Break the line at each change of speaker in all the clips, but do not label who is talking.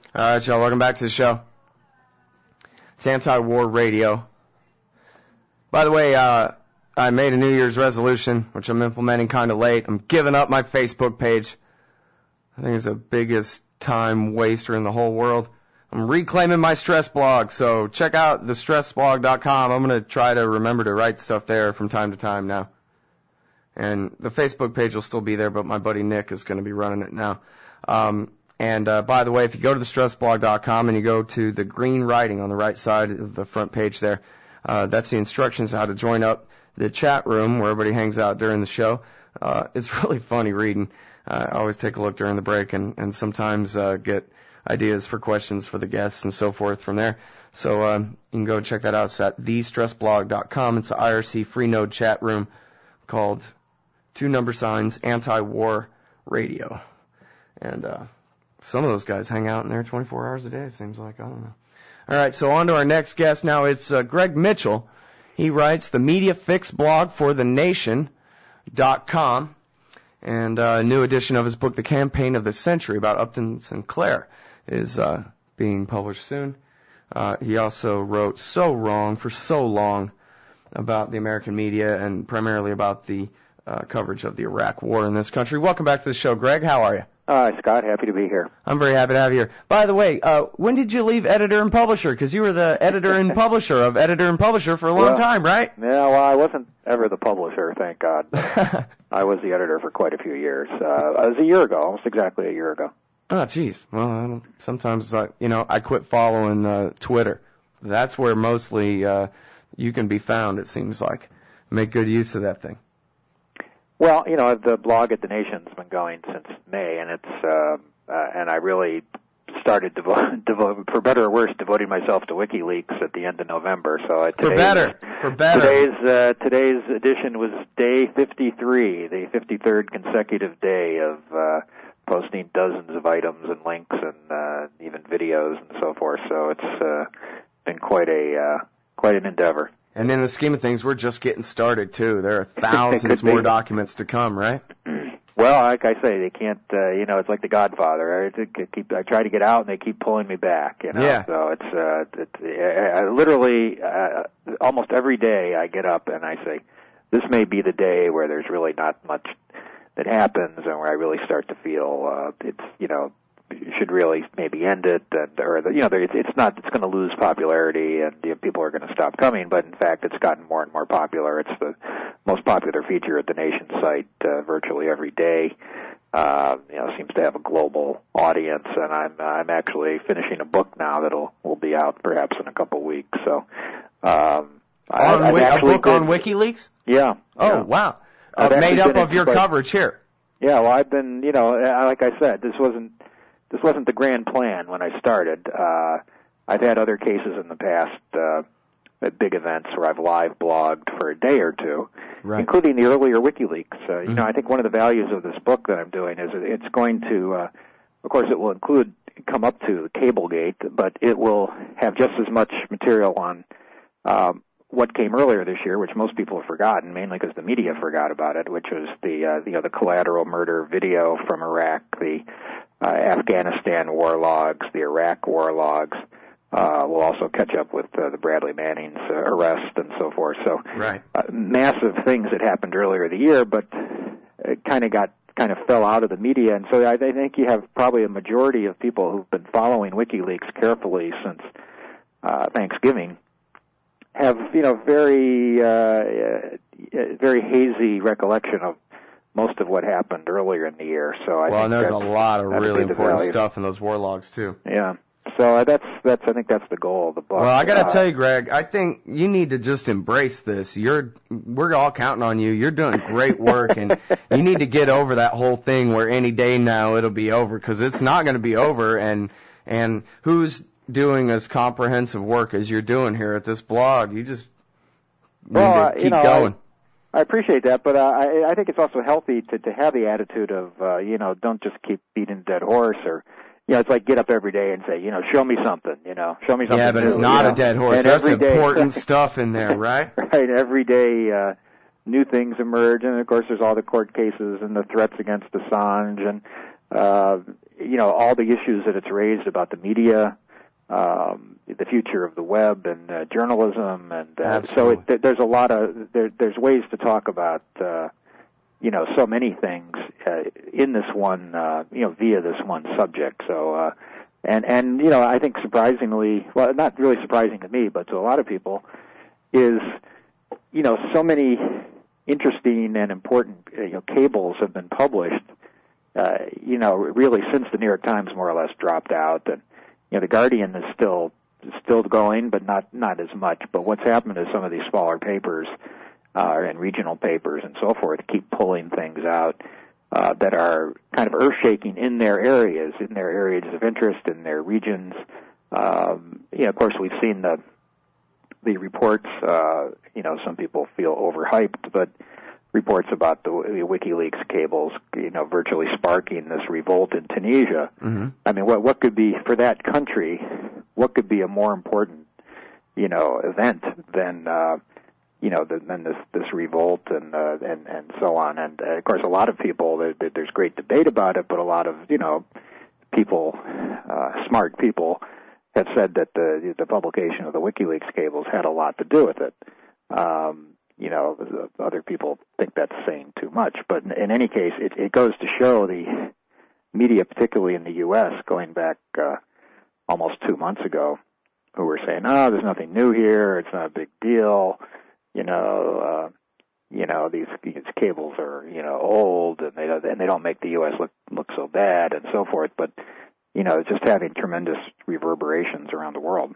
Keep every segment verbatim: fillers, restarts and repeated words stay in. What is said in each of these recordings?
All right, y'all, welcome back to the show. It's Anti-War Radio. By the way, uh, I made a New Year's resolution, which I'm implementing kind of late. I'm giving up my Facebook page. I think it's the biggest time waster in the whole world. I'm reclaiming my stress blog, so check out the stress blog dot com. I'm going to try to remember to write stuff there from time to time now. And the Facebook page will still be there, but my buddy Nick is going to be running it now. Um, and uh, by the way, if you go to the stress blog dot com and you go to the green writing on the right side of the front page there, uh, that's the instructions on how to join up the chat room where everybody hangs out during the show. Uh, it's really funny reading. Uh, I always take a look during the break and, and sometimes uh, get ideas for questions for the guests and so forth from there. So um, you can go check that out. It's at the stress blog dot com. It's an I R C free node chat room called two number signs Anti-War Radio. And uh, some of those guys hang out in there twenty-four hours a day, it seems like. I don't know. All right, so on to our next guest now. It's uh, Greg Mitchell. He writes the Media Fix blog for the nation dot com. And uh, a new edition of his book, The Campaign of the Century, about Upton Sinclair, is uh, being published soon. Uh, he also wrote So Wrong for So Long about the American media and primarily about the uh, coverage of the Iraq War in this country. Welcome back to the show, Greg. How are you?
Hi, uh, Scott. Happy to be here.
I'm very happy to have you here. By the way, uh, when did you leave editor and publisher? Because you were the editor and publisher of editor and publisher for a long
well,
time, right?
Yeah, well, I wasn't ever the publisher, thank God. I was the editor for quite a few years. Uh, it was a year ago, almost exactly a year ago.
Oh, geez. Well, I don't, sometimes, uh, you know, I quit following uh, Twitter. That's where mostly uh, you can be found, it seems like. Make good use of that thing.
Well, you know, the blog at The Nation's been going since May, and it's uh, uh, and I really started, devo- devo- for better or worse, devoting myself to WikiLeaks at the end of November. So uh,
for better, for better.
Today's uh, today's edition was day fifty-three, the fifty-third consecutive day of uh, posting dozens of items and links and uh, even videos and so forth. So it's uh, been quite a uh, quite an endeavor.
And in the scheme of things, we're just getting started, too. There are thousands more documents to come, right?
Well, like I say, they can't, uh, you know, it's like The Godfather. I, keep, I try to get out, and they keep pulling me back, you know.
Yeah.
So it's, uh, it's uh, I literally, uh, almost every day I get up and I say, this may be the day where there's really not much that happens and where I really start to feel uh, it's, you know, you should really maybe end it, and, or the, you know, it's not, it's going to lose popularity, and you know, people are going to stop coming. But in fact, it's gotten more and more popular. It's the most popular feature at the Nation site uh, virtually every day. Uh, you know, seems to have a global audience, and I'm I'm actually finishing a book now that'll will be out perhaps in a couple weeks. So, um,
on
I,
a book
been,
on WikiLeaks?
Yeah.
Oh
yeah.
wow! Uh, made up of your
quite,
coverage here.
Yeah. Well, I've been, you know, like I said, this wasn't. This wasn't the grand plan when I started. Uh, I've had other cases in the past uh, at big events where I've live blogged for a day or two,
right.
including the earlier WikiLeaks. Uh,
mm-hmm.
You know, I think one of the values of this book that I'm doing is it's going to, uh, of course, it will include come up to Cablegate, but it will have just as much material on um, what came earlier this year, which most people have forgotten, mainly because the media forgot about it, which was the uh, you know the collateral murder video from Iraq, the Uh, Afghanistan war logs, the Iraq war logs. Uh, we'll also catch up with uh, the Bradley Manning's uh, arrest and so forth. So,
right.
uh, massive things that happened earlier the year, but it kind of got kind of fell out of the media. And so I, I think you have probably a majority of people who've been following WikiLeaks carefully since uh, Thanksgiving have you know very uh, uh, very hazy recollection of most of what happened earlier in the year. So I
well,
think
and there's a lot of really important
value.
stuff in those war logs too.
Yeah. So that's that's I think that's the goal of the book.
Well, I got to
uh,
tell you, Greg, I think you need to just embrace this. You're we're all counting on you. You're doing great work, and you need to get over that whole thing where any day now it'll be over, because it's not going to be over. And and who's doing as comprehensive work as you're doing here at this blog? You just need
well,
to keep
you know,
going.
I, I appreciate that, but uh, I, I think it's also healthy to, to have the attitude of, uh, you know, don't just keep beating a dead horse, or, you know, it's like get up every day and say, you know, show me something, you know, show me something.
Yeah, but
new,
it's not
you
a
know?
dead horse.
And
There's
day,
important stuff in there, right?
Right, every day uh, new things emerge, and of course there's all the court cases and the threats against Assange, and uh, you know, all the issues that it's raised about the media, um, the future of the web and uh, journalism, and uh, so it, th- there's a lot of there, there's ways to talk about uh, you know so many things uh, in this one uh, you know via this one subject. So uh, and and you know I think surprisingly, well, not really surprising to me, but to a lot of people, is you know so many interesting and important you know cables have been published. Uh, you know, really since the New York Times more or less dropped out, and you know the Guardian is still still going, but not not as much. But what's happened is some of these smaller papers uh, and regional papers and so forth keep pulling things out uh, that are kind of earth-shaking in their areas, in their areas of interest, in their regions. Um, you know, of course, we've seen the the reports. Uh, you know, some people feel overhyped, but reports about the, the WikiLeaks cables, you know, virtually sparking this revolt in Tunisia.
Mm-hmm.
I mean, what what could be for that country? What could be a more important, you know, event than uh, you know than this this revolt and uh, and and so on? And uh, of course, a lot of people there, there's great debate about it, but a lot of you know people, uh, smart people, have said that the the publication of the WikiLeaks cables had a lot to do with it. Um, You know, other people think that's saying too much. But in any case, it, it goes to show the media, particularly in the U S, going back uh, almost two months ago, who were saying, oh, there's nothing new here, it's not a big deal, you know, uh, you know, these, these cables are, you know, old, and they, and they don't make the U S look, look so bad, and so forth. But, you know, it's just having tremendous reverberations around the world.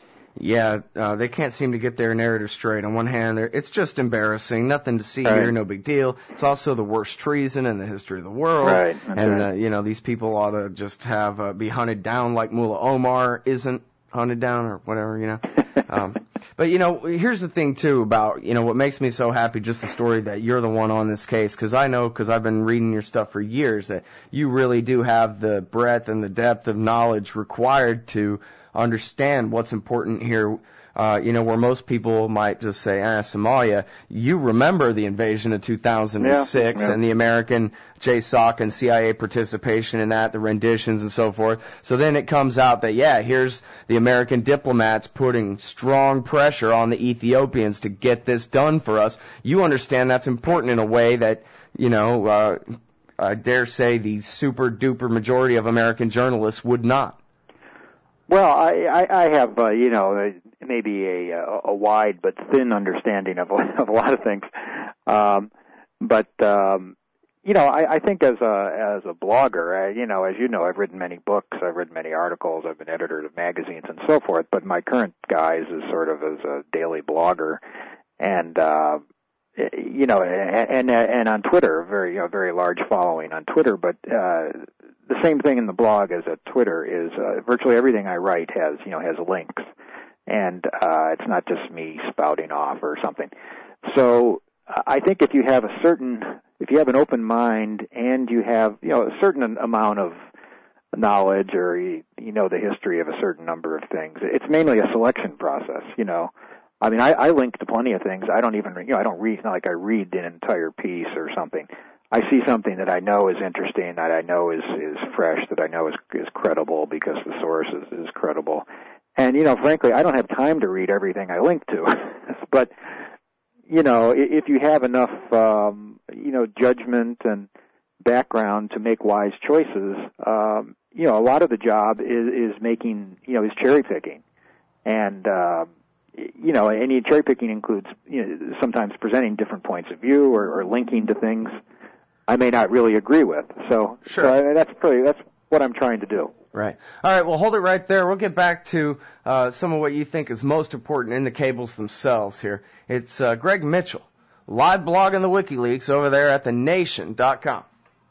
Yeah, uh, they can't seem to get their narrative straight. On one hand, it's just embarrassing, nothing to see
right.
here, no big deal. It's also the worst treason in the history of the world.
Right.
And,
right.
Uh, you know, these people ought to just have, uh, be hunted down like Mullah Omar isn't hunted down or whatever, you know. um, but, you know, here's the thing, too, about, you know, what makes me so happy, just the story that you're the one on this case, because I know, because I've been reading your stuff for years, that you really do have the breadth and the depth of knowledge required to understand what's important here. Uh, you know, where most people might just say, ah, Somalia, you remember the invasion of two thousand six
yeah, yeah.
and the American J SOC and C I A participation in that, the renditions and so forth. So then it comes out that, yeah, here's the American diplomats putting strong pressure on the Ethiopians to get this done for us. You understand that's important in a way that, you know, uh, I dare say the super duper majority of American journalists would not.
Well, I, I, I have, uh, you know, maybe a, a wide but thin understanding of, of a lot of things. Um, but, um, you know, I, I think as a, as a blogger, I, you know, as you know, I've written many books, I've written many articles, I've been editor of magazines and so forth, but my current guise is sort of as a daily blogger. And, uh, you know, and, and, and on Twitter, very, you know, very large following on Twitter, but, uh, the same thing in the blog as at Twitter is uh, virtually everything I write has, you know, has links, and uh, it's not just me spouting off or something. So I think if you have a certain, if you have an open mind and you have, you know, a certain amount of knowledge, or you, you know the history of a certain number of things, it's mainly a selection process. You know, I mean, I, I link to plenty of things. I don't even, you know, I don't read. It's not like I read an entire piece or something. I see something that I know is interesting, that I know is, is fresh, that I know is, is credible because the source is, is credible. And, you know, frankly, I don't have time to read everything I link to. But, you know, if you have enough, um, you know, judgment and background to make wise choices, um, you know, a lot of the job is, is making, you know, is cherry picking. And, uh, you know, any cherry picking includes, you know, sometimes presenting different points of view or, or linking to things I may not really agree with. So,
sure.
so that's pretty, that's what I'm trying to do.
Right. All right, well, hold it right there. We'll get back to uh, some of what you think is most important in the cables themselves here. It's uh, Greg Mitchell, live blogging the WikiLeaks over there at the nation dot com.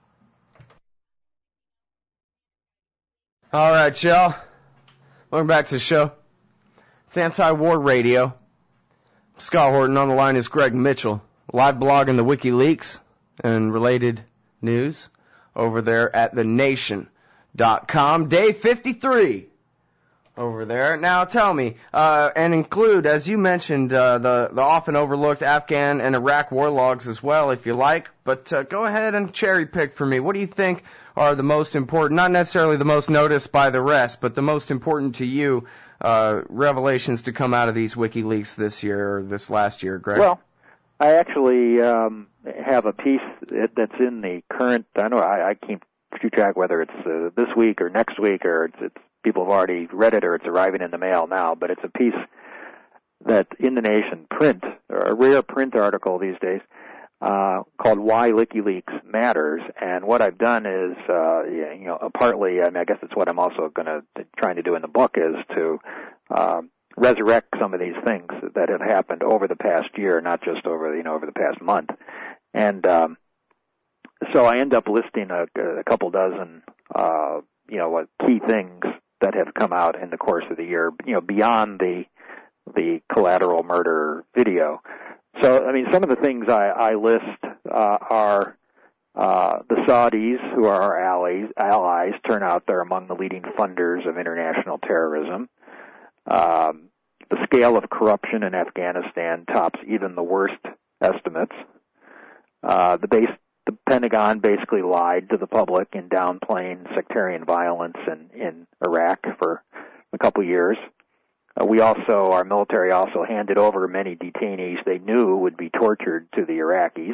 All right, y'all. Welcome back to the show. It's Anti-War Radio. Scott Horton. On the line is Greg Mitchell, live blogging the WikiLeaks and related news over there at the nation dot com. Day fifty-three over there. Now tell me, uh, and include, as you mentioned, uh, the, the often overlooked Afghan and Iraq war logs as well, if you like, but uh, go ahead and cherry pick for me. What do you think are the most important, not necessarily the most noticed by the rest, but the most important to you uh, revelations to come out of these WikiLeaks this year or this last year, Greg?
Well, I actually um, have a piece that's in the current, I don't know, I, I can't keep track whether it's uh, this week or next week or it's, it's people have already read it or it's arriving in the mail now, but it's a piece that's in the Nation print, or a rare print article these days, uh, called Why WikiLeaks Matters. And what I've done is, uh, you know, partly, I mean, I guess it's what I'm also going to, trying to do in the book is to, um, resurrect some of these things that have happened over the past year, not just over, you know, over the past month. And, um, so I end up listing a, a couple dozen, uh, you know, key things that have come out in the course of the year, you know, beyond the, the collateral murder video. So, I mean, some of the things I, I list uh, are uh, the Saudis, who are our allies, allies, turn out they're among the leading funders of international terrorism. Um, the scale of corruption in Afghanistan tops even the worst estimates. Uh, the base, the Pentagon basically lied to the public in downplaying sectarian violence in, in Iraq for a couple years. Uh, we also, our military also handed over many detainees they knew would be tortured to the Iraqis.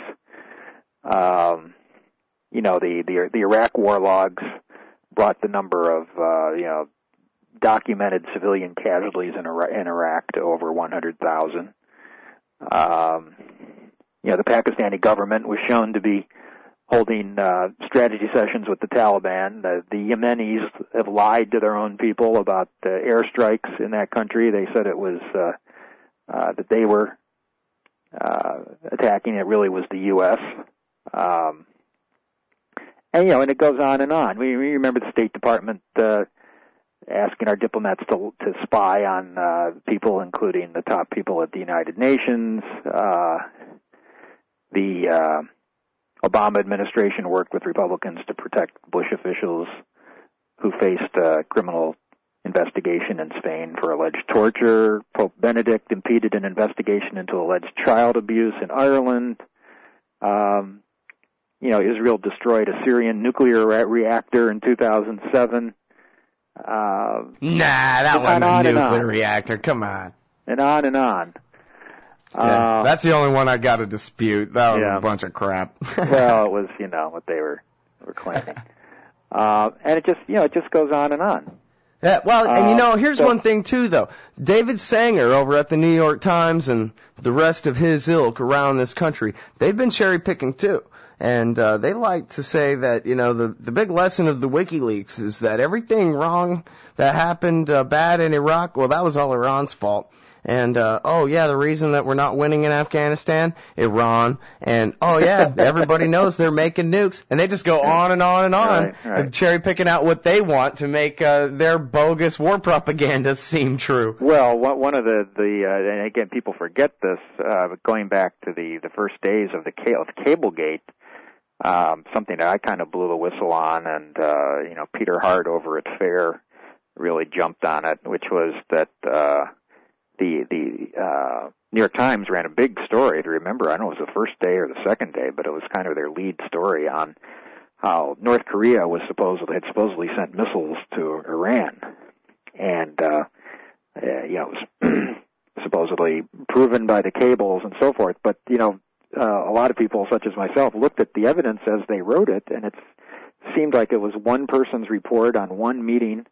Um, you know, the, the, the Iraq war logs brought the number of, uh, you know, documented civilian casualties in Iraq, in Iraq to over one hundred thousand. Um, you know, the Pakistani government was shown to be holding uh, strategy sessions with the Taliban. The, the Yemenis have lied to their own people about uh, airstrikes in that country. They said it was uh, uh, that they were uh, attacking. It really was the U S Um, and you know, and it goes on and on. We, we remember the State Department uh, asking our diplomats to to spy on uh, people, including the top people at the United Nations. Uh, the uh, Obama administration worked with Republicans to protect Bush officials who faced uh, criminal investigation in Spain for alleged torture. Pope Benedict impeded an investigation into alleged child abuse in Ireland. Um, you know, Israel destroyed a Syrian nuclear re- reactor in two thousand seven. Uh,
nah, that wasn't a nuclear reactor. Come on.
And on and on.
Yeah,
uh,
that's the only one I got to dispute. That was
yeah.
a bunch of crap.
Well, it was, you know, what they were were claiming. Uh, and it just, you know, it just goes on and on.
Yeah, well, and you know, here's
uh, so,
one thing, too, though. David Sanger over at the New York Times and the rest of his ilk around this country, they've been cherry-picking, too. And uh, they like to say that, you know, the, the big lesson of the WikiLeaks is that everything wrong that happened uh, bad in Iraq, well, that was all Iran's fault. And, uh, oh, yeah, the reason that we're not winning in Afghanistan, Iran. And, oh, yeah, everybody knows they're making nukes. And they just go on and on and on,
right, right.
cherry picking out what they want to make uh, their bogus war propaganda seem true.
Well, one of the, the uh, and again, people forget this, uh, going back to the, the first days of the of Cablegate, um, something that I kind of blew the whistle on, and, uh, you know, Peter Hart over at FAIR really jumped on it, which was that, uh, The the uh, New York Times ran a big story, if you remember. I don't know if it was the first day or the second day, but it was kind of their lead story on how North Korea was supposedly had supposedly sent missiles to Iran, and uh, uh, you know, it was supposedly proven by the cables and so forth. But you know, uh, a lot of people, such as myself, looked at the evidence as they wrote it, and it seemed like it was one person's report on one meeting,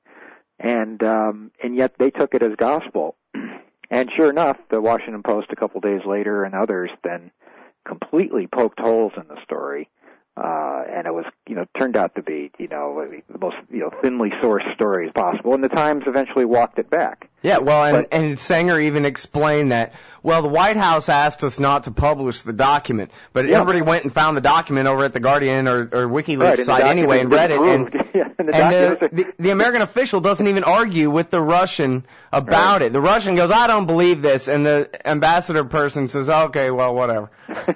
and um, and yet they took it as gospel. And sure enough, the Washington Post a couple days later and others then completely poked holes in the story, uh, and it was, you know, turned out to be, you know, the most, you know, thinly sourced story as possible. And the Times eventually walked it back.
Yeah, well, and,
but,
and Sanger even explained that, well, the White House asked us not to publish the document, but
yeah.
everybody went and found the document over at the Guardian or, or WikiLeaks
right,
site anyway and read it. And,
yeah, and, the,
and the, the, the American official doesn't even argue with the Russian about
right.
it. The Russian goes, I don't believe this, and the ambassador person says, okay, well, whatever.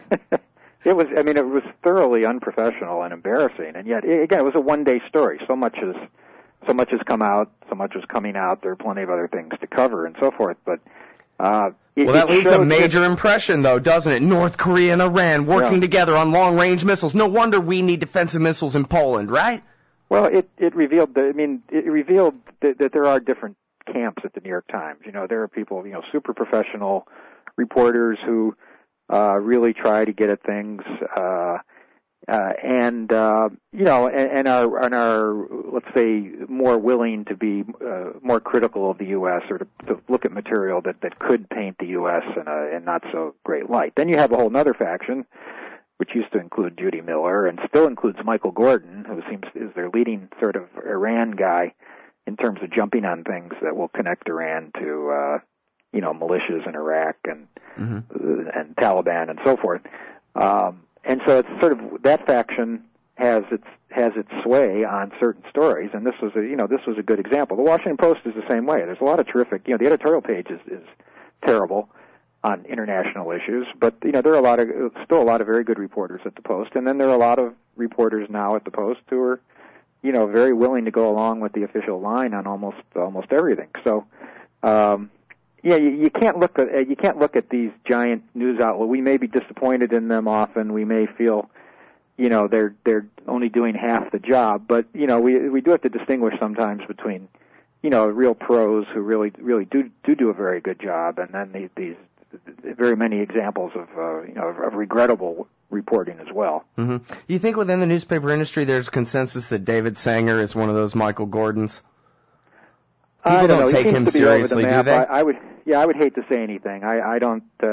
It was, I mean, it was thoroughly unprofessional and embarrassing, and yet, again, it was a one-day story. So much is, so much has come out, so much is coming out. There are plenty of other things to cover and so forth, but uh, it,
well, that
it
leaves a
showed
major
that,
impression, though, doesn't it? North Korea and Iran working
yeah.
together on long-range missiles. No wonder we need defensive missiles in Poland, right?
Well, it it revealed. The, I mean, it revealed that, that there are different camps at the New York Times. You know, there are people, you know, super professional reporters who uh, really try to get at things, uh, uh, and uh, you know, and, and are and are let's say more willing to be uh, more critical of the U S or to, to look at material that, that could paint the U S in a in not so great light. Then you have a whole other faction, which used to include Judy Miller and still includes Michael Gordon, who seems is their leading sort of Iran guy in terms of jumping on things that will connect Iran to, uh, you know, militias in Iraq and mm-hmm. uh, and Taliban and so forth. Um, and so it's sort of that faction has its has its sway on certain stories, and this was a you know this was a good example. The Washington Post is the same way. There's a lot of terrific, you know, the editorial page is, is terrible on international issues, but you know there are a lot of still a lot of very good reporters at the Post, and then there are a lot of reporters now at the Post who are, you know, very willing to go along with the official line on almost almost everything. So, um, yeah, you, you can't look at you can't look at these giant news outlets. We may be disappointed in them often. We may feel, you know, they're they're only doing half the job, but you know we we do have to distinguish sometimes between, you know, real pros who really really do do do a very good job, and then these, these very many examples of uh, you know of, of regrettable reporting as well.
Mm-hmm. You think within the newspaper industry there's consensus that David Sanger is one of those Michael Gordons? People
I don't,
don't
know.
take him
the
seriously, do they?
I, I would, yeah, I would hate to say anything. I, I don't, uh,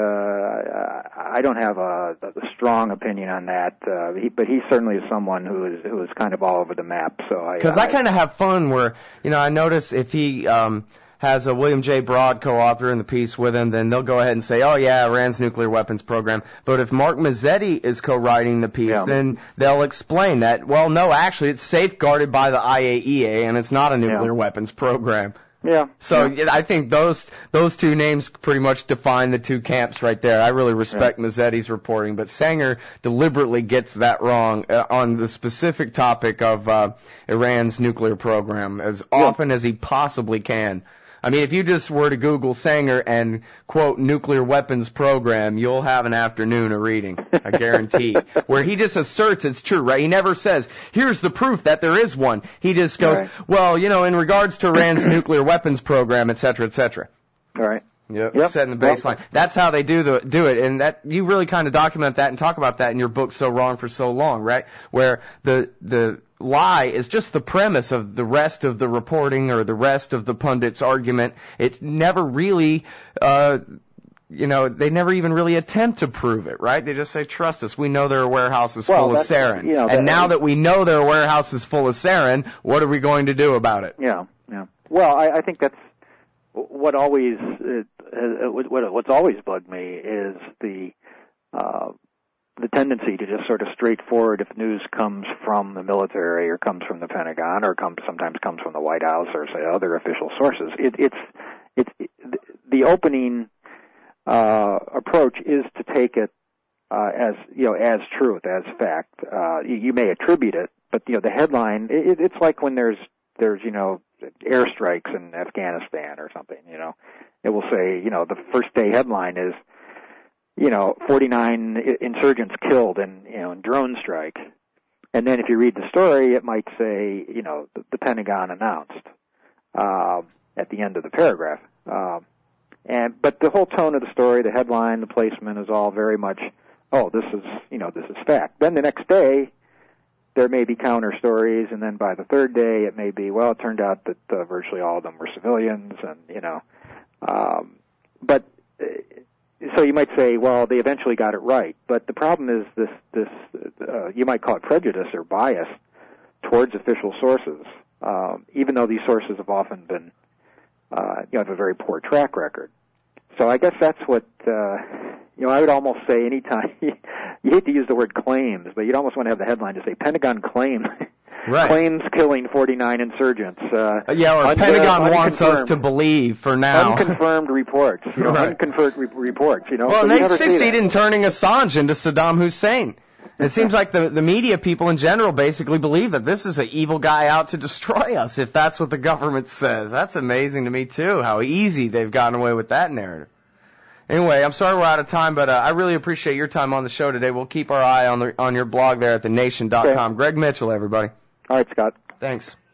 I don't have a, a strong opinion on that. Uh, he, but he certainly is someone who is who is kind of all over the map. So I,
because I, I kind of have fun where, you know, I notice if he um, has a William J. Broad co-author in the piece with him, then they'll go ahead and say, oh yeah, Iran's nuclear weapons program. But if Mark Mazzetti is co-writing the piece, yeah. then they'll explain that, well, no, actually it's safeguarded by the I A E A and it's not a nuclear yeah. weapons program.
Yeah.
So
yeah.
I think those those two names pretty much define the two camps right there. I really respect yeah. Mazzetti's reporting, but Sanger deliberately gets that wrong uh, on the specific topic of uh, Iran's nuclear program as yeah. often as he possibly can. I mean, if you just were to Google Sanger and, quote, nuclear weapons program, you'll have an afternoon of reading, I guarantee. Where he just asserts it's true, right? He never says, here's the proof that there is one. He just goes, right. well, you know, in regards to Iran's nuclear weapons program, et cetera, et cetera.
All right.
Yep, yep. Setting the baseline. Yep. That's how they do the do it, and that you really kind of document that and talk about that in your book, So Wrong for So Long, right? Where the the lie is just the premise of the rest of the reporting or the rest of the pundit's argument. It's never really, uh, you know, they never even really attempt to prove it, right? They just say, trust us, we know there are warehouses
well,
full of sarin.
You know,
and
that,
now that we know there are warehouses full of sarin, what are we going to do about it?
Yeah, yeah. Well, I, I think that's what always, uh, uh, what, what's always bugged me is the, uh, the tendency to just sort of straightforward, if news comes from the military or comes from the Pentagon or comes sometimes comes from the White House or say other official sources, it, it's it's it, the opening uh, approach is to take it uh, as you know as truth, as fact. Uh, you, you may attribute it, but you know the headline. It, it's like when there's there's you know airstrikes in Afghanistan or something. You know, it will say you know the first day headline is, you know, forty-nine insurgents killed in, you know, in drone strike. And then if you read the story, it might say, you know, the, the Pentagon announced, uh, at the end of the paragraph. Uh, and, but the whole tone of the story, the headline, the placement is all very much, oh, this is, you know, this is fact. Then the next day, there may be counter stories, and then by the third day, it may be, well, it turned out that uh, virtually all of them were civilians, and, you know, um, but, uh, so you might say, well, they eventually got it right, but the problem is this, this uh, you might call it prejudice or bias towards official sources, um, even though these sources have often been, uh, you know, have a very poor track record. So I guess that's what, uh, you know, I would almost say anytime, you hate to use the word claims, but you'd almost want to have the headline to say, Pentagon claims. Right. Claims killing forty-nine insurgents. Uh,
yeah, or un- Pentagon uh, wants us to believe for now.
Unconfirmed reports. You know,
right.
Unconfirmed re- reports, you know.
Well,
so
they succeeded in turning Assange into Saddam Hussein. It seems like the, the media people in general basically believe that this is an evil guy out to destroy us, if that's what the government says. That's amazing to me, too, how easy they've gotten away with that narrative. Anyway, I'm sorry we're out of time, but uh, I really appreciate your time on the show today. We'll keep our eye on the on your blog there at the nation dot com. Okay. Greg Mitchell, everybody.
All right, Scott.
Thanks.